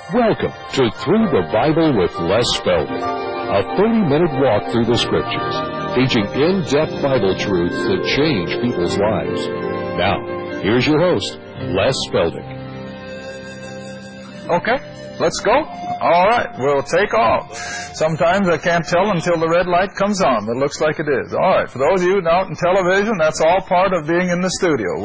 Welcome to Through the Bible with Les Feldick, a 30-minute walk through the Scriptures, teaching in-depth Bible truths that change people's lives. Now, here's your host, Les Feldick. Okay, let's go. All right, we'll take off. Sometimes I can't tell until the red light comes on, but it looks like it is. All right, for those of you out in television, that's all part of being in the studio.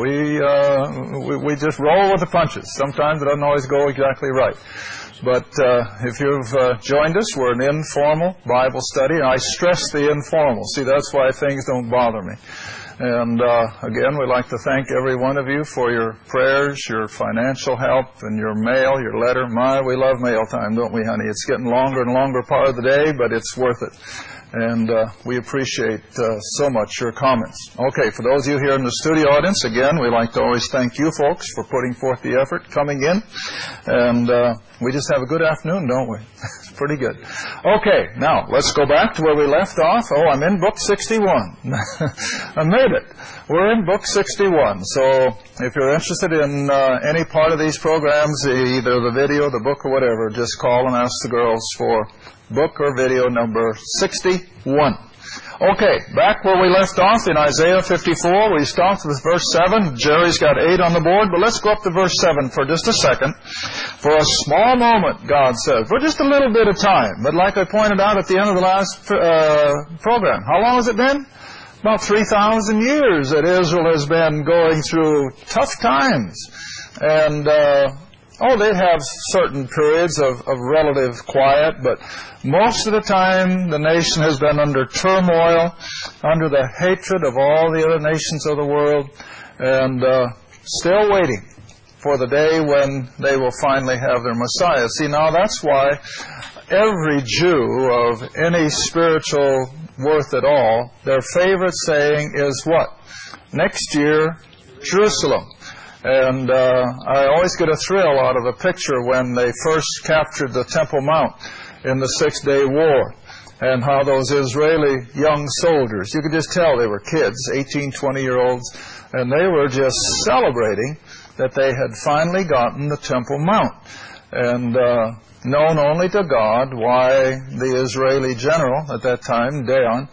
We just roll with the punches. Sometimes it doesn't always go exactly right. But if you've joined us, we're an informal Bible study. I stress the informal. See, that's why things don't bother me. And again, we'd like to thank every one of you for your prayers, your financial help, and your mail, your letter. We love mail time, don't we, honey? It's getting longer and longer part of the day, but it's worth it. And we appreciate so much your comments. Okay, for those of you here in the studio audience, again, we'd like to always thank you folks for putting forth the effort, coming in. And we just have a good afternoon, don't we? It's pretty good. Okay, now, let's go back to where we left off. Oh, I'm in Book 61. I made it. We're in Book 61. So if you're interested in any part of these programs, either the video, the book, or whatever, just call and ask the girls for book or video number 61. Okay, back where we left off in Isaiah 54, we stopped with verse 7. Jerry's got 8 on the board, but let's go up to verse 7 for just a second. For a small moment, God says, for just a little bit of time. But like I pointed out at the end of the last program, how long has it been? About 3,000 years that Israel has been going through tough times. And they have certain periods of relative quiet, but most of the time the nation has been under turmoil, under the hatred of all the other nations of the world, and still waiting for the day when they will finally have their Messiah. See, now that's why every Jew of any spiritual worth at all, their favorite saying is what? Next year, Jerusalem. And I always get a thrill out of a picture when they first captured the Temple Mount in the Six-Day War, and how those Israeli young soldiers, you could just tell they were kids, 18, 20-year-olds, and they were just celebrating that they had finally gotten the Temple Mount. And known only to God why the Israeli general at that time, Dayan,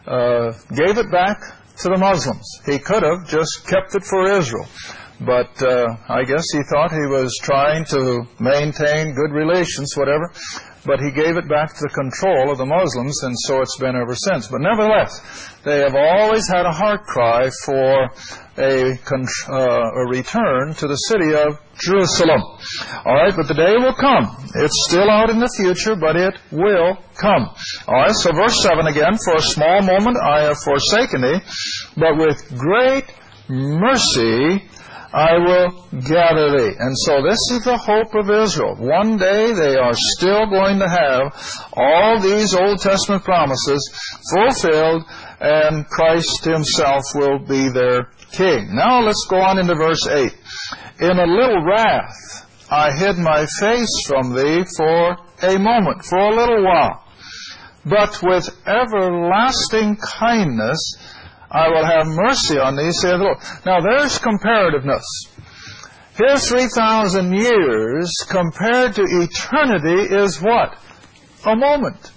gave it back to the Muslims. He could have just kept it for Israel. But I guess he thought he was trying to maintain good relations, whatever. But he gave it back to the control of the Muslims, and so it's been ever since. But nevertheless, they have always had a heart cry for a return to the city of Jerusalem. All right, but the day will come. It's still out in the future, but it will come. All right, so verse 7 again, for a small moment I have forsaken thee, but with great mercy I will gather thee. And so this is the hope of Israel. One day they are still going to have all these Old Testament promises fulfilled, and Christ himself will be their king. Now let's go on into verse 8. In a little wrath I hid my face from thee for a moment, for a little while. But with everlasting kindness I will have mercy on thee, saith the Lord. Now there's comparativeness. Here 3,000 years compared to eternity is what? A moment.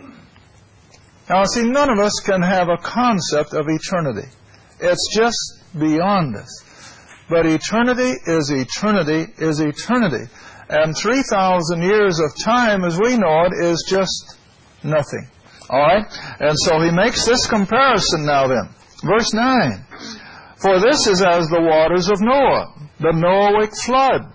Now see, none of us can have a concept of eternity. It's just beyond us. But eternity is eternity is eternity. And 3,000 years of time as we know it is just nothing. All right? And so he makes this comparison now then. Verse 9, for this is as the waters of Noah, the Noahic flood.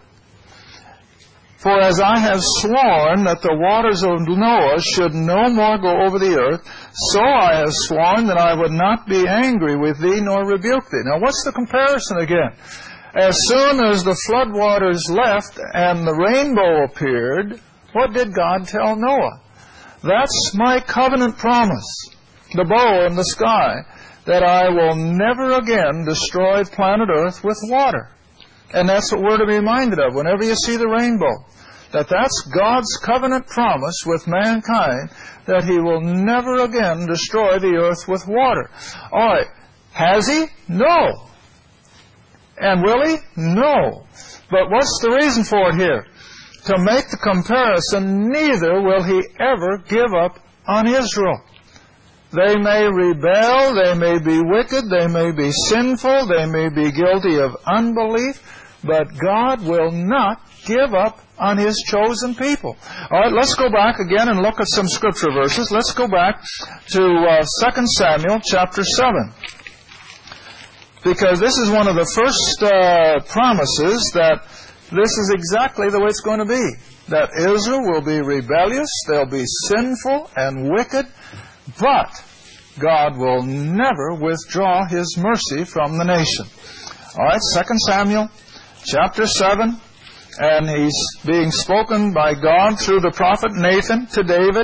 For as I have sworn that the waters of Noah should no more go over the earth, so I have sworn that I would not be angry with thee nor rebuke thee. Now what's the comparison again? As soon as the flood waters left and the rainbow appeared, what did God tell Noah? That's my covenant promise, the bow in the sky, that I will never again destroy planet Earth with water. And that's what we're to be reminded of whenever you see the rainbow. That's God's covenant promise with mankind, that he will never again destroy the earth with water. All right. Has he? No. And will he? No. But what's the reason for it here? to make the comparison, neither will He ever give up on Israel. They may rebel, they may be wicked, they may be sinful, they may be guilty of unbelief, but God will not give up on His chosen people. All right, let's go back again and look at some scripture verses. Let's go back to 2 Samuel chapter 7. Because this is one of the first promises that this is exactly the way it's going to be. That Israel will be rebellious, they'll be sinful and wicked, but God will never withdraw His mercy from the nation. All right, 2 Samuel chapter 7, and he's being spoken by God through the prophet Nathan to David.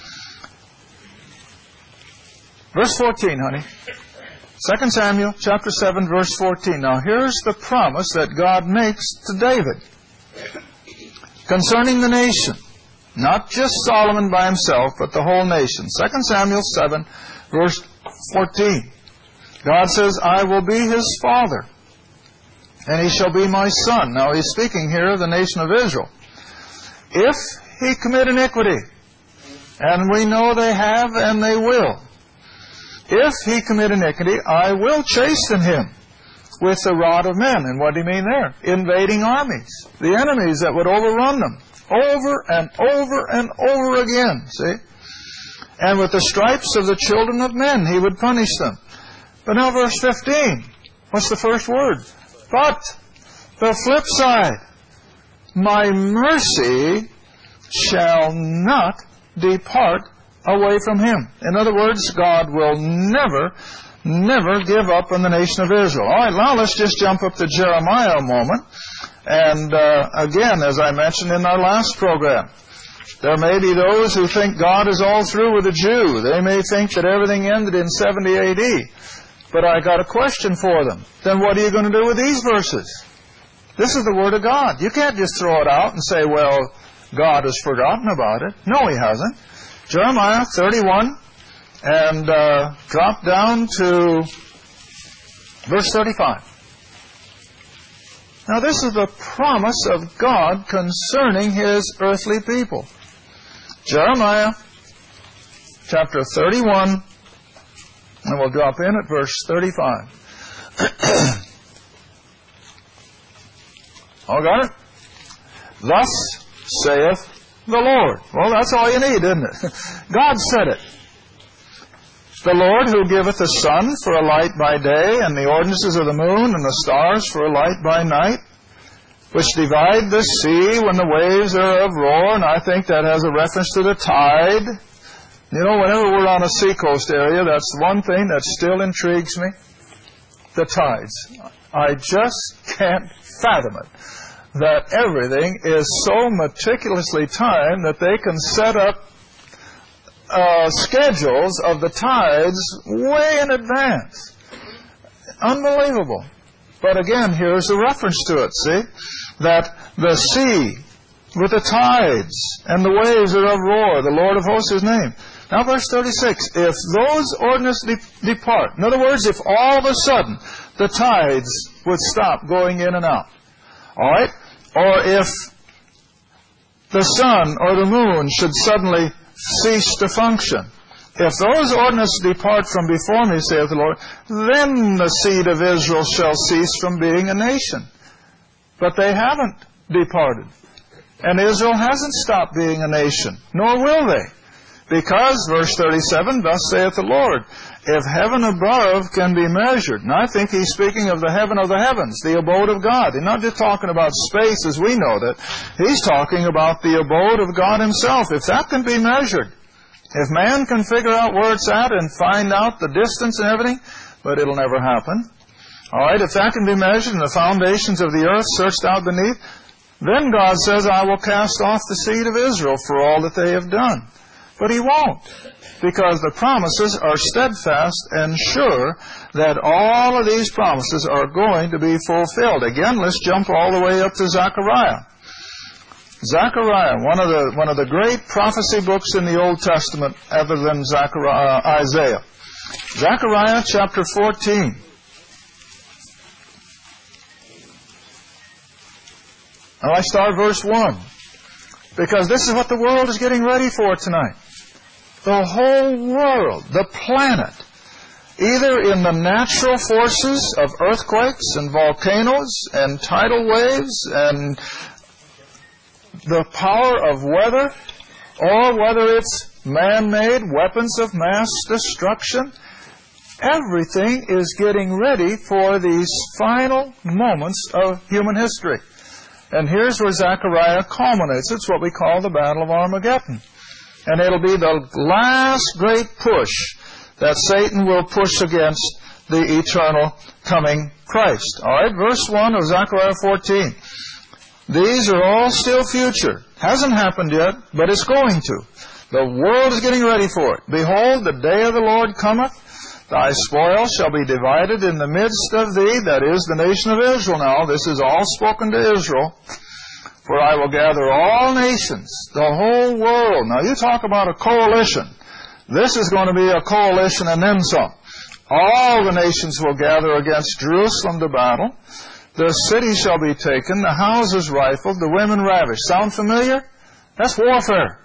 Verse 14, honey. 2 Samuel chapter 7, verse 14. Now here's the promise that God makes to David concerning the nation. Not just Solomon by himself, but the whole nation. 2 Samuel 7, verse 14. God says, I will be his father, and he shall be my son. Now he's speaking here of the nation of Israel. If he commit iniquity, and we know they have and they will, if he commit iniquity, I will chasten him with the rod of men. And what do you mean there? Invading armies. The enemies that would overrun them. Over and over and over again. See? And with the stripes of the children of men, he would punish them. But now verse 15. What's the first word? But the flip side. My mercy shall not depart away from him. In other words, God will never give up on the nation of Israel. All right, now let's just jump up to Jeremiah a moment. And again, as I mentioned in our last program, there may be those who think God is all through with the Jew. They may think that everything ended in 70 A.D. But I got a question for them. Then what are you going to do with these verses? This is the Word of God. You can't just throw it out and say, well, God has forgotten about it. No, He hasn't. Jeremiah 31, and drop down to verse 35. Now this is the promise of God concerning His earthly people. Jeremiah chapter 31, and we'll drop in at verse 35. All got it? Thus saith the Lord. Well, that's all you need, isn't it? God said it. The Lord who giveth the sun for a light by day, and the ordinances of the moon and the stars for a light by night, which divide the sea when the waves thereof roar, and I think that has a reference to the tide. You know, whenever we're on a seacoast area, that's one thing that still intrigues me. The tides. I just can't fathom it. That everything is so meticulously timed that they can set up schedules of the tides way in advance. Unbelievable. But again, here's a reference to it, see? That the sea with the tides and the waves thereof roar, the Lord of hosts His name. Now verse 36, if those ordinances depart, in other words, if all of a sudden the tides would stop going in and out, all right? Or if the sun or the moon should suddenly cease to function. If those ordinances depart from before me, saith the Lord, then the seed of Israel shall cease from being a nation. But they haven't departed. And Israel hasn't stopped being a nation, nor will they. Because, verse 37, thus saith the Lord, if heaven above can be measured, and I think he's speaking of the heaven of the heavens, the abode of God. He's not just talking about space as we know that. He's talking about the abode of God Himself. If that can be measured, if man can figure out where it's at and find out the distance and everything, but it'll never happen. All right, if that can be measured and the foundations of the earth searched out beneath, then God says, I will cast off the seed of Israel for all that they have done. But He won't, because the promises are steadfast and sure that all of these promises are going to be fulfilled. Again, let's jump all the way up to Zechariah. Zechariah, one of the great prophecy books in the Old Testament other than Isaiah. Zechariah chapter 14. Now I start verse 1. Because this is what the world is getting ready for tonight. The whole world, the planet, either in the natural forces of earthquakes and volcanoes and tidal waves and the power of weather, or whether it's man-made weapons of mass destruction, everything is getting ready for these final moments of human history. And here's where Zechariah culminates. It's what we call the Battle of Armageddon. And it'll be the last great push that Satan will push against the eternal coming Christ. All right, verse 1 of Zechariah 14. These are all still future. Hasn't happened yet, but it's going to. The world is getting ready for it. Behold, the day of the Lord cometh. Thy spoil shall be divided in the midst of thee, that is, the nation of Israel now. This is all spoken to Israel. For I will gather all nations, the whole world. Now you talk about a coalition. This is going to be a coalition and then some. All the nations will gather against Jerusalem to battle. The city shall be taken, the houses rifled, the women ravished. Sound familiar? That's warfare.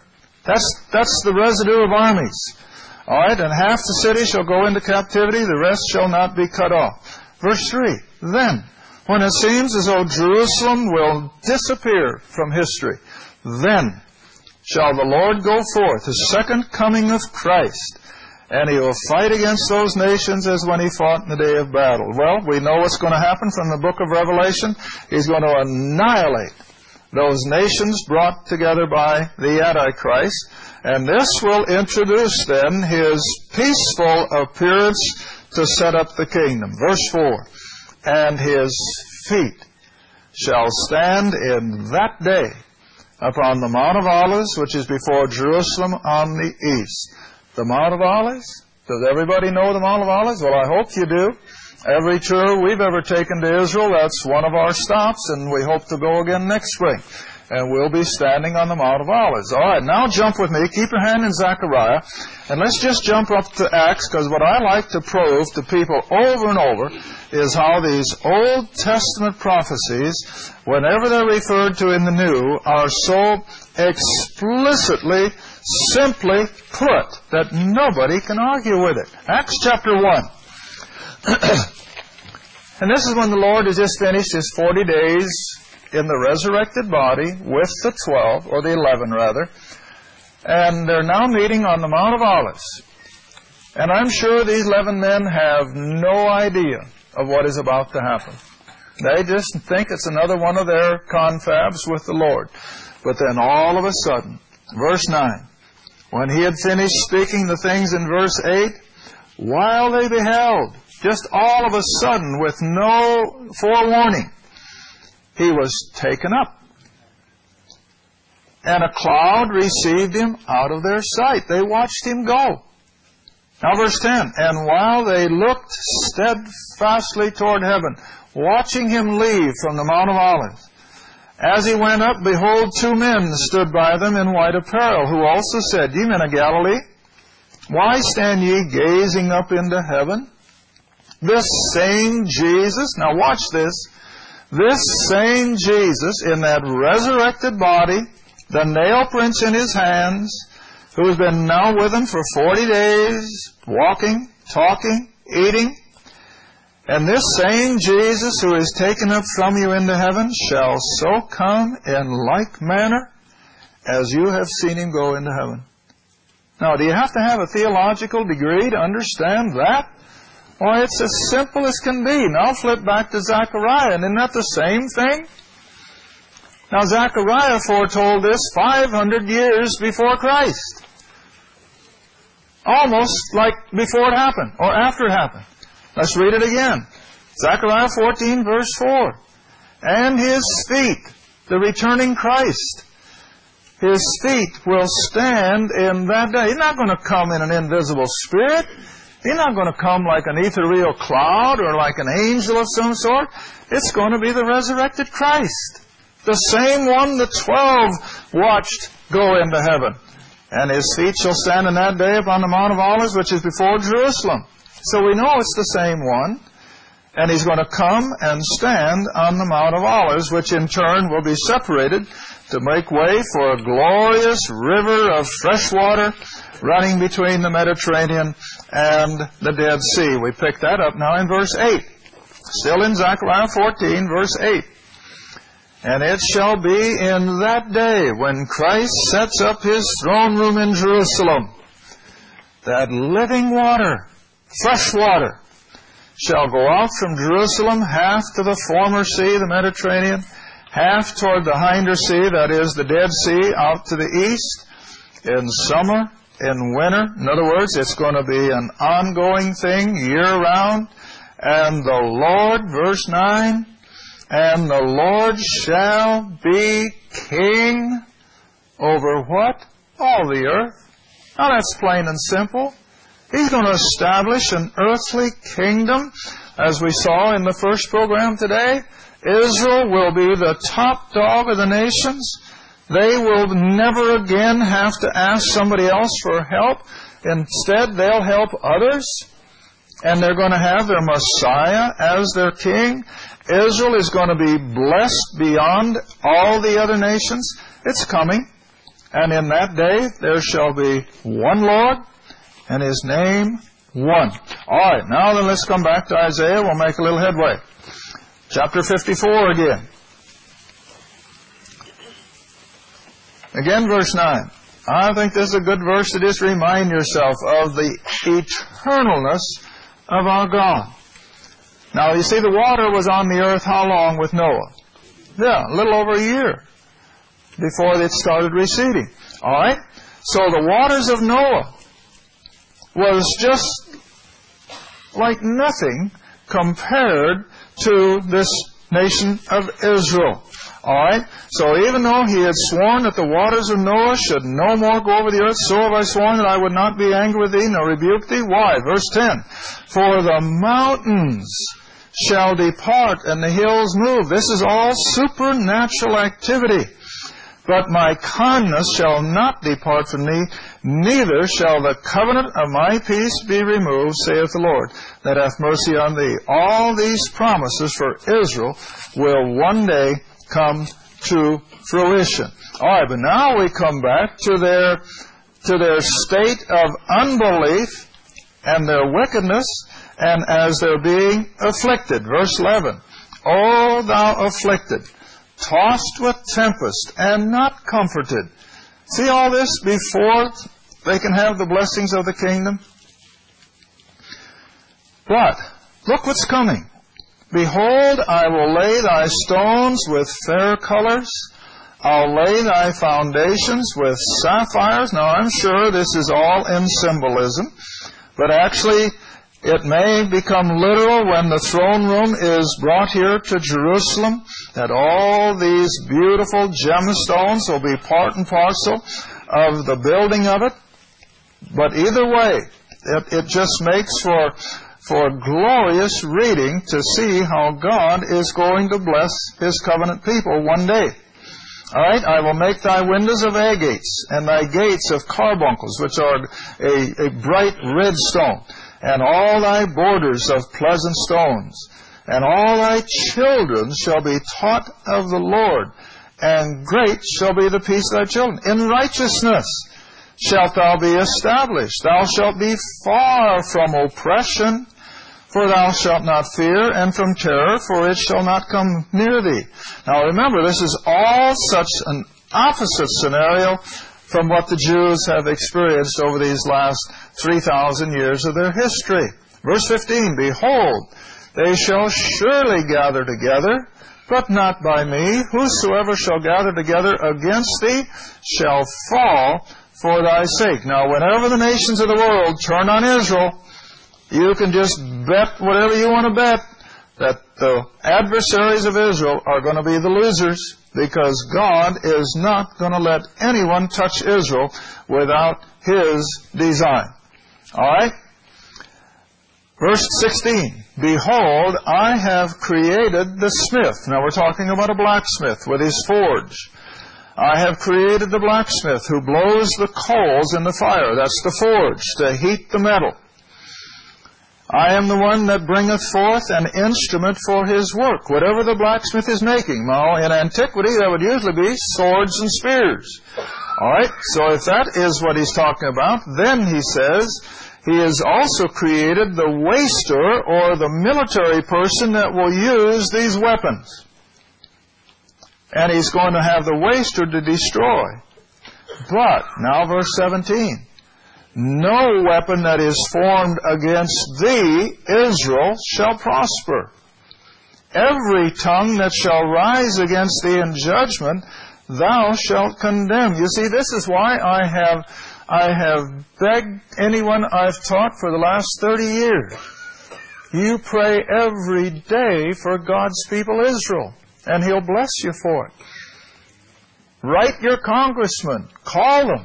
That's the residue of armies. All right, and half the city shall go into captivity, the rest shall not be cut off. Verse 3, then, when it seems as though Jerusalem will disappear from history, then shall the Lord go forth, the second coming of Christ, and He will fight against those nations as when He fought in the day of battle. Well, we know what's going to happen from the book of Revelation. He's going to annihilate those nations brought together by the Antichrist. And this will introduce then His peaceful appearance to set up the kingdom. Verse 4, and His feet shall stand in that day upon the Mount of Olives, which is before Jerusalem on the east. The Mount of Olives? Does everybody know the Mount of Olives? Well, I hope you do. Every tour we've ever taken to Israel, that's one of our stops, and we hope to go again next spring. And we'll be standing on the Mount of Olives. All right, now jump with me. Keep your hand in Zechariah. And let's just jump up to Acts, because what I like to prove to people over and over is how these Old Testament prophecies, whenever they're referred to in the New, are so explicitly, simply put, that nobody can argue with it. Acts chapter 1. And this is when the Lord has just finished His 40 days in the resurrected body with the 12, or the 11 rather, and they're now meeting on the Mount of Olives. And I'm sure these 11 men have no idea of what is about to happen. They just think it's another one of their confabs with the Lord. But then all of a sudden, verse 9, when He had finished speaking the things in verse 8, while they beheld, just all of a sudden, with no forewarning, He was taken up. And a cloud received Him out of their sight. They watched Him go. Now verse 10, and while they looked steadfastly toward heaven, watching Him leave from the Mount of Olives, as He went up, behold, 2 men stood by them in white apparel, who also said, Ye men of Galilee, why stand ye gazing up into heaven? This same Jesus, now watch this, this same Jesus in that resurrected body, the nail prints in His hands, who has been now with them for 40 days, walking, talking, eating, and this same Jesus who is taken up from you into heaven shall so come in like manner as you have seen Him go into heaven. Now, do you have to have a theological degree to understand that? Well, it's as simple as can be. Now flip back to Zechariah, and isn't that the same thing? Now, Zechariah foretold this 500 years before Christ. Almost like before it happened, or after it happened. Let's read it again. Zechariah 14, verse 4. And His feet, the returning Christ, His feet will stand in that day. He's not going to come in an invisible spirit. He's not going to come like an ethereal cloud or like an angel of some sort. It's going to be the resurrected Christ. The same one the 12 watched go into heaven. And His feet shall stand in that day upon the Mount of Olives, which is before Jerusalem. So we know it's the same one. And He's going to come and stand on the Mount of Olives, which in turn will be separated to make way for a glorious river of fresh water running between the Mediterranean and the Dead Sea. We pick that up now in verse 8. Still in Zechariah 14, verse 8. And it shall be in that day when Christ sets up his throne room in Jerusalem, that living water, fresh water, shall go out from Jerusalem, half to the former sea, the Mediterranean, half toward the hinder sea, that is the Dead Sea, out to the east, in summer, in winter. In other words, it's going to be an ongoing thing year-round. And the Lord, verse 9, and the Lord shall be king over what? All the earth. Now that's plain and simple. He's going to establish an earthly kingdom. As we saw in the first program today, Israel will be the top dog of the nations. They will never again have to ask somebody else for help. Instead, they'll help others. And they're going to have their Messiah as their king. Israel is going to be blessed beyond all the other nations. It's coming. And in that day, there shall be one Lord, and his name one. All right, now then let's come back to Isaiah. We'll make a little headway. Chapter 54 again. Again, verse 9. I think this is a good verse to just remind yourself of the eternalness of our God. Now, you see, the water was on the earth how long with Noah? Yeah, a little over a year before it started receding. All right? So the waters of Noah was just like nothing compared to this nation of Israel. All right? So even though he had sworn that the waters of Noah should no more go over the earth, so have I sworn that I would not be angry with thee, nor rebuke thee. Why? Verse 10. For the mountains shall depart, and the hills move. This is all supernatural activity. But my kindness shall not depart from thee, neither shall the covenant of my peace be removed, saith the Lord, that hath mercy on thee. All these promises for Israel will one day come to fruition. All right, but now we come back to their state of unbelief and their wickedness, and as they're being afflicted. Verse 11. O thou afflicted, tossed with tempest, and not comforted. See all this before they can have the blessings of the kingdom? But look what's coming. Behold, I will lay thy stones with fair colors. I'll lay thy foundations with sapphires. Now, I'm sure this is all in symbolism, but actually it may become literal when the throne room is brought here to Jerusalem, that all these beautiful gemstones will be part and parcel of the building of it. But either way, it just makes for glorious reading to see how God is going to bless His covenant people one day. All right, I will make thy windows of agates, and thy gates of carbuncles, which are a bright red stone, and all thy borders of pleasant stones. And all thy children shall be taught of the Lord, and great shall be the peace of thy children. In righteousness shalt thou be established. Thou shalt be far from oppression, for thou shalt not fear, and from terror, for it shall not come near thee. Now remember, this is all such an opposite scenario from what the Jews have experienced over these last 3,000 years of their history. Verse 15, Behold, they shall surely gather together, but not by me. Whosoever shall gather together against thee shall fall for thy sake. Now, whenever the nations of the world turn on Israel, you can just bet whatever you want to bet that the adversaries of Israel are going to be the losers, because God is not going to let anyone touch Israel without His design. All right? Verse 16, Behold, I have created the smith. Now we're talking about a blacksmith with his forge. I have created the blacksmith who blows the coals in the fire. That's the forge, to heat the metal. I am the one that bringeth forth an instrument for his work, whatever the blacksmith is making. Now, in antiquity, that would usually be swords and spears. All right, so if that is what he's talking about, then he says he has also created the waster, or the military person that will use these weapons. And he's going to have the waster to destroy. But, now verse 17. No weapon that is formed against thee, Israel, shall prosper. Every tongue that shall rise against thee in judgment, thou shalt condemn. You see, this is why I have begged anyone I've taught for the last 30 years. You pray every day for God's people Israel, and He'll bless you for it. Write your congressman. Call them.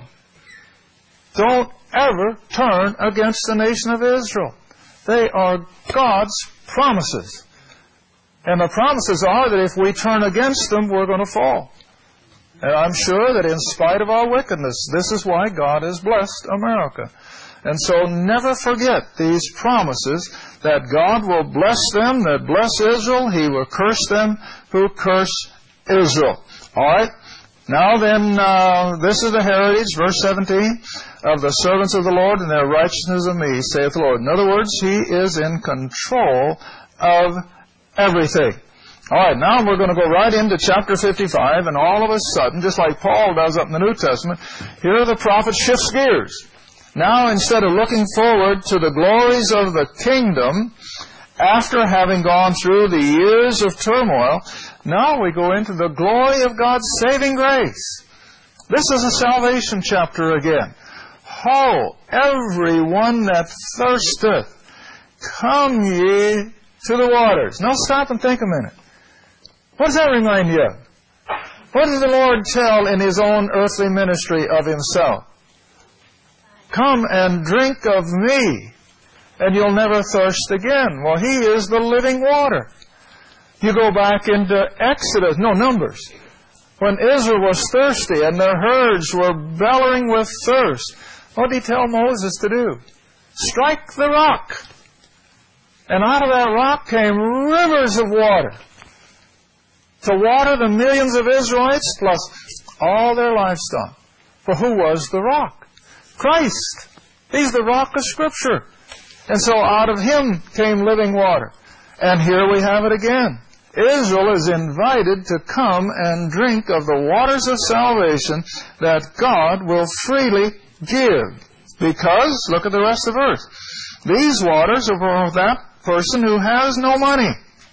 Don't ever turn against the nation of Israel. They are God's promises. And the promises are that if we turn against them, we're going to fall. And I'm sure that in spite of our wickedness, this is why God has blessed America. And so never forget these promises that God will bless them that bless Israel. He will curse them who curse Israel. All right? Now then, this is the heritage, verse 17, of the servants of the Lord, and their righteousness of me, saith the Lord. In other words, He is in control of everything. All right, now we're going to go right into chapter 55, and all of a sudden, just like Paul does up in the New Testament, here the prophet shifts gears. Now, instead of looking forward to the glories of the kingdom, after having gone through the years of turmoil, now we go into the glory of God's saving grace. This is a salvation chapter again. Ho, everyone that thirsteth, come ye to the waters. Now stop and think a minute. What does that remind you of? What does the Lord tell in His own earthly ministry of Himself? Come and drink of me, and you'll never thirst again. Well, He is the living water. You go back into Numbers, when Israel was thirsty and their herds were bellowing with thirst. What did He tell Moses to do? Strike the rock. And out of that rock came rivers of water to water the millions of Israelites plus all their livestock. For who was the rock? Christ. He's the rock of Scripture. And so out of Him came living water. And here we have it again. Israel is invited to come and drink of the waters of salvation that God will freely give. Because, look at the rest of the verse, these waters are for that person who has no money.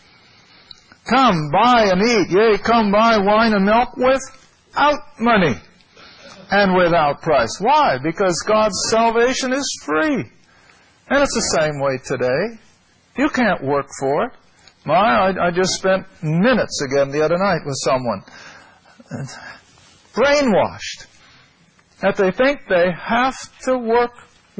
Come, buy and eat, yea, come buy wine and milk without money and without price. Why? Because God's salvation is free. And it's the same way today. You can't work for it. I just spent minutes again the other night with someone, brainwashed, that they think they have to work.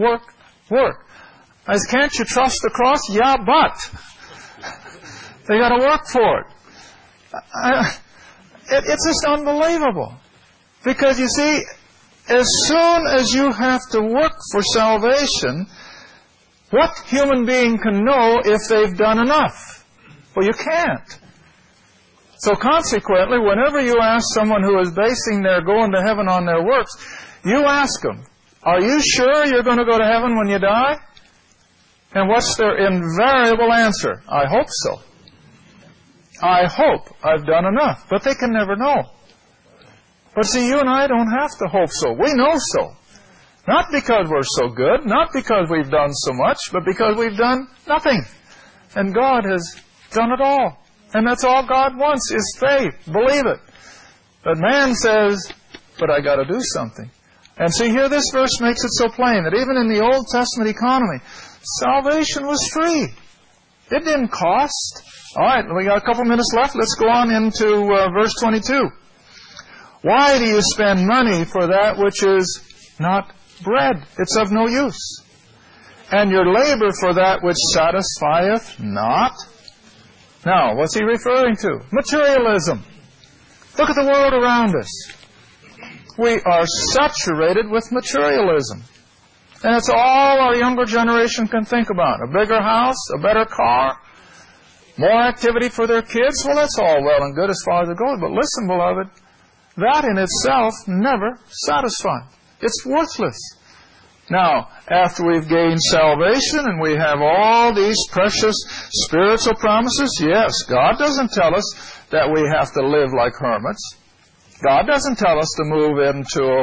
I said, can't you trust the cross? Yeah, but they got to work for it. It's just unbelievable. Because you see, as soon as you have to work for salvation, what human being can know if they've done enough? Well, you can't. So consequently, whenever you ask someone who is basing their going to heaven on their works, you ask them, are you sure you're going to go to heaven when you die? And what's their invariable answer? I hope so. I hope I've done enough. But they can never know. But see, you and I don't have to hope so. We know so. Not because we're so good, not because we've done so much, but because we've done nothing. And God has done it all. And that's all God wants is faith. Believe it. But man says, but I got to do something. And see, here this verse makes it so plain that even in the Old Testament economy, salvation was free. It didn't cost. All right, we got a couple minutes left. Let's go on into verse 22. Why do you spend money for that which is not bread? It's of no use. And your labor for that which satisfieth not. Now, what's he referring to? Materialism. Look at the world around us. We are saturated with materialism. And it's all our younger generation can think about. A bigger house, a better car, more activity for their kids. Well, that's all well and good as far as it goes. But listen, beloved, that in itself never satisfies. It's worthless. Now, after we've gained salvation and we have all these precious spiritual promises, yes, God doesn't tell us that we have to live like hermits. God doesn't tell us to move into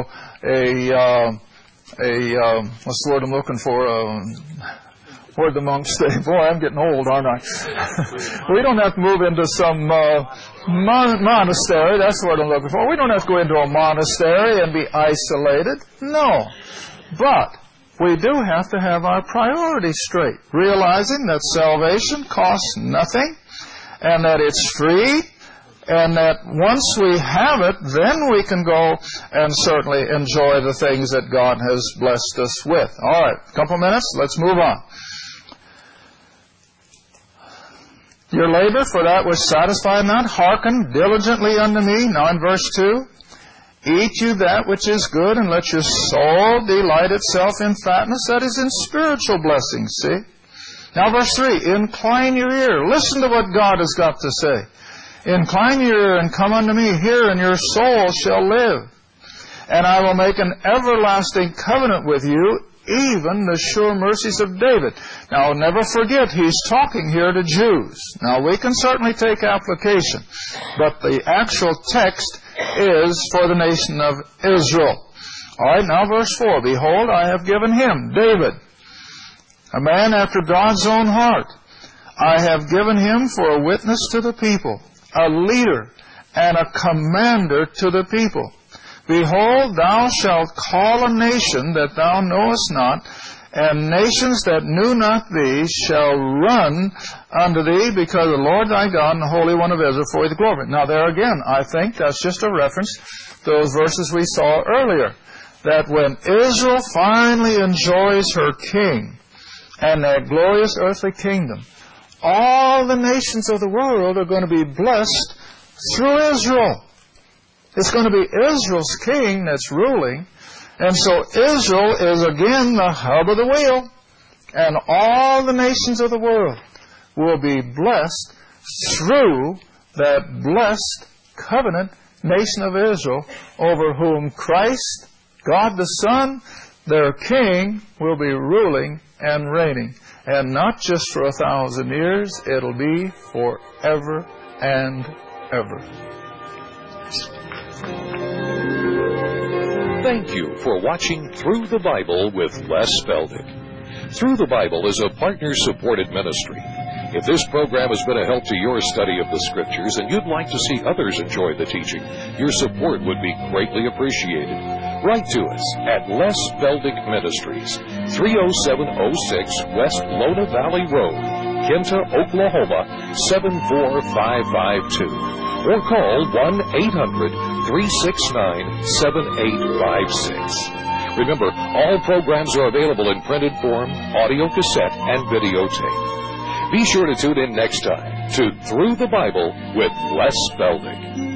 what's the word I'm looking for? Where'd the monks say? Boy, I'm getting old, aren't I? We don't have to move into some monastery. That's what I'm looking for. We don't have to go into a monastery and be isolated. No. But we do have to have our priorities straight, realizing that salvation costs nothing and that it's free, and that once we have it, then we can go and certainly enjoy the things that God has blessed us with. All right, a couple minutes. Let's move on. Your labor for that which satisfieth not, hearken diligently unto me. Now in verse 2, eat you that which is good, and let your soul delight itself in fatness, that is in spiritual blessings. See? Now verse 3, incline your ear. Listen to what God has got to say. Incline your ear and come unto me. Hear, and your soul shall live. And I will make an everlasting covenant with you, even the sure mercies of David. Now, never forget, he's talking here to Jews. Now, we can certainly take application, but the actual text is for the nation of Israel. All right, now verse 4. Behold, I have given him, David, a man after God's own heart. I have given him for a witness to the people, a leader and a commander to the people. Behold, thou shalt call a nation that thou knowest not, and nations that knew not thee shall run unto thee, because the Lord thy God and the Holy One of Israel for the glory. Now there again, I think that's just a reference to those verses we saw earlier, that when Israel finally enjoys her king and that glorious earthly kingdom, all the nations of the world are going to be blessed through Israel. It's going to be Israel's king that's ruling. And so Israel is again the hub of the wheel. And all the nations of the world will be blessed through that blessed covenant nation of Israel, over whom Christ, God the Son, their king, will be ruling and reigning. And not just for 1,000 years, it'll be forever and ever. Thank you for watching Through the Bible with Les Feldick. Through the Bible is a partner-supported ministry. If this program has been a help to your study of the Scriptures and you'd like to see others enjoy the teaching, your support would be greatly appreciated. Write to us at Les Feldick Ministries, 30706 West Lona Valley Road, Kinta, Oklahoma, 74552. Or call 1-800-369-7856. Remember, all programs are available in printed form, audio cassette, and videotape. Be sure to tune in next time to Through the Bible with Les Feldick.